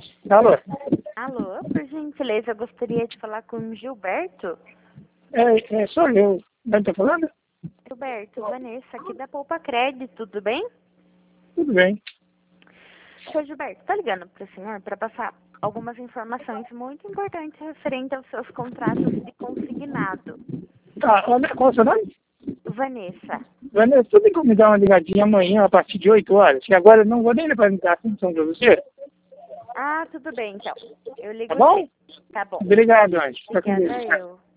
Alô? Alô, por gentileza, eu gostaria de falar com o Gilberto. Sou eu. Não tá falando? Gilberto, Vanessa, aqui da Poupa Crédito, tudo bem? Tudo bem. Seu Gilberto, tá ligando para o senhor para passar algumas informações muito importantes referentes aos seus contratos de consignado. Tá, olha, qual é o seu nome? Vanessa. Vanessa, tu tem como me dar uma ligadinha amanhã a partir de 8 horas? Que agora eu não vou nem levantar a atenção pra você. Ah, tudo bem, então. Eu ligo Tá bom? sim. Tá bom. Obrigado, Anjo. Fica com Obrigada Deus. eu.